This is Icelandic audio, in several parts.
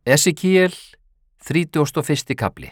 Esekiel, 31. kafli.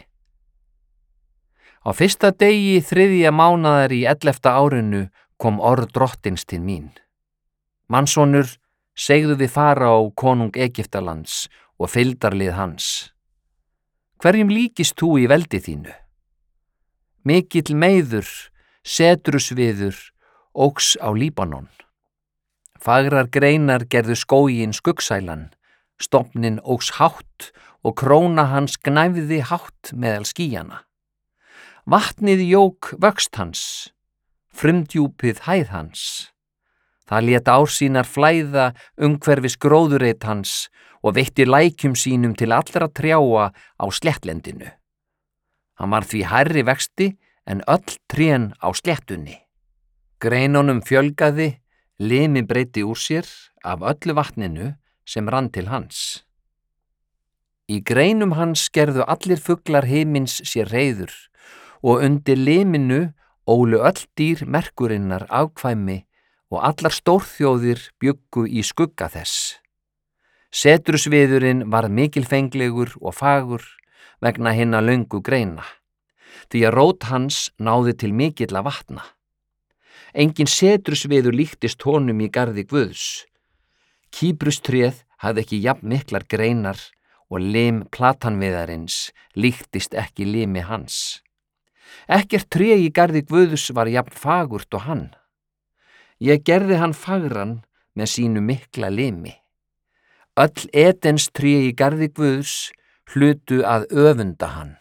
Á fyrsta degi 3. mánaðar í 11. árinu kom orð drottins til mín. Mannssonur, segðu við Faraó konung Egyptalands og fylgdarlið hans. Hverjum líkist þú í veldi þínu? Mikill meiður, setrusviður, óx á Líbanon. Fagrar greinar gerðu skóginn skuggsælan, stofninn óx hátt og króna hans gnæfði hátt meðal skýjana. Vatnið jók vöxt hans, frumdjúpið hæð hans. Það lét ár sínar flæða umhverfis gróðureit hans og veitti lækjum sínum til allra trjáa á sléttlendinu. Hann var því hærri vexti en öll trén á sléttunni. Greinunum fjölgaði, limi breiddi úr sér af öllu vatninu sem rann til hans. Í greinum hans gerðu allir fuglar himins sér reiður og undir liminu ólu öll dýr merkurinnar afkvæmi og allar stórþjóðir bjuggu í skugga þess. Setrusviðurinn var mikilfenglegur og fagur vegna hinna löngu greina, því að rót hans náði til mikilla vatna. Engin setrusviður líktist honum í garði Guðs. Kýprustréð hafði ekki jafn miklar greinar og lim platanviðarins líktist ekki limi hans. Ekkert tré í garði Guðs var jafn fagurt og hann. Ég gerði hann fagran með sínu mikla limi. Öll Edens tré í garði Guðs hlutu að öfunda hann.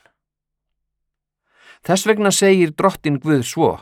Þess vegna segir drottinn Guð svo: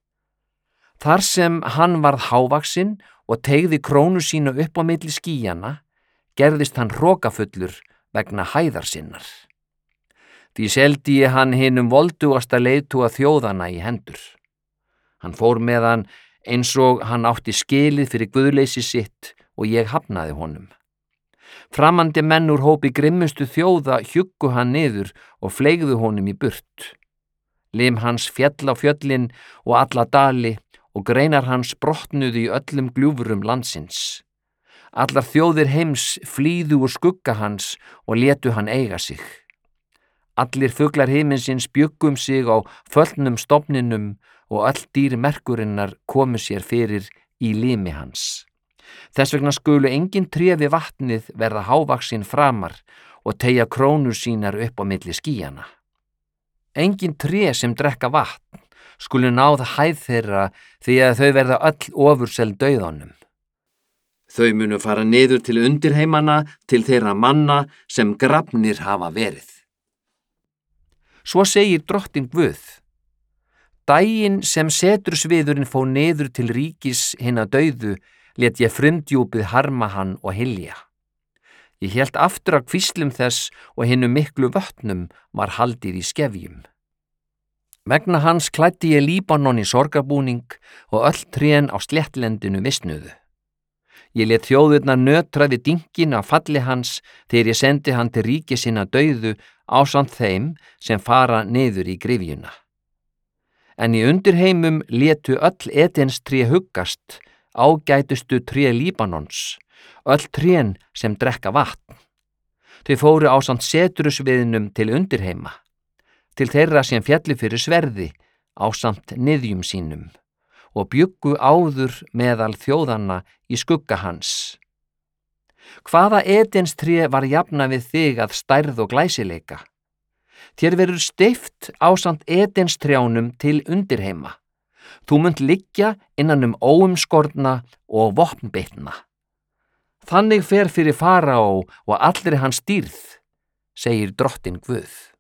Þar sem hann varð hávaxinn og teygði krónu sína upp á milli skýjana, gerðist hann hrokafullur vegna hæðar sinnar. Því seldi ég hann hinum voldugasta leiðtoga þjóðanna í hendur. Hann fór með hann eins og hann átti skilið fyrir guðleysi sitt og ég hafnaði honum. Framandi menn úr hópi grimmustu þjóða hjuggu hann niður og fleygðu honum í burt. Lim hans féll á fjöllin og alla dali og greinar hans brotnuðu í öllum gljúfurum landsins. Allar þjóðir heims flýðu úr skugga hans og létu hann eiga sig. Allir fuglar himinsins bjuggu sig á föllnum stofninum og öll dýr merkurinnar komu sér fyrir í limi hans. Þess vegna skulu engin tré við vatnið verða hávaxin framar og teygja krónur sínar upp á milli skýjana. Engin tré sem drekka vatn skulu náð hæð þeirra því að þau verða öll ofurseld dauðanum. Þau munu fara niður til undirheimana til þeirra manna sem grafnir hafa verið. Svo segir drottinn Guð: Daginn sem setrusviðurinn fór niður til ríkis hinna dauðu, lét ég frumdjúpið harma hann og hylja. Ég hélt aftur af kvíslum þess og hinum miklu vötnum var haldið í skefjum. Vegna hans klæddi ég Líbanon í sorgarbúning og öll trén á sléttlendinu visnuðu. Ég lét þjóðirnar nötra við dynkinn af falli hans þegar ég sendi hann til ríki sinna dauðu ásamt þeim sem fara niður í gryfjuna. En í undirheimum létu öll Edens tré huggast, ágætustu tré Líbanons, öll trén sem drekka vatn. Þau fóru ásamt setrusviðnum til undirheima, til þeirra sem fjalli fyrir sverði ásamt niðjum sínum og bjuggu áður meðal þjóðanna í skugga hans. Hvaða Edens tré var jafna við þig að stærð og glæsileika? Þér verður steypt ásamt Edens trjánum til undirheima. Þú munt liggja innan óumskorna og vopnbitna. Þannig fer fyrir Faraó og allri hans dýrð, segir drottinn Guð.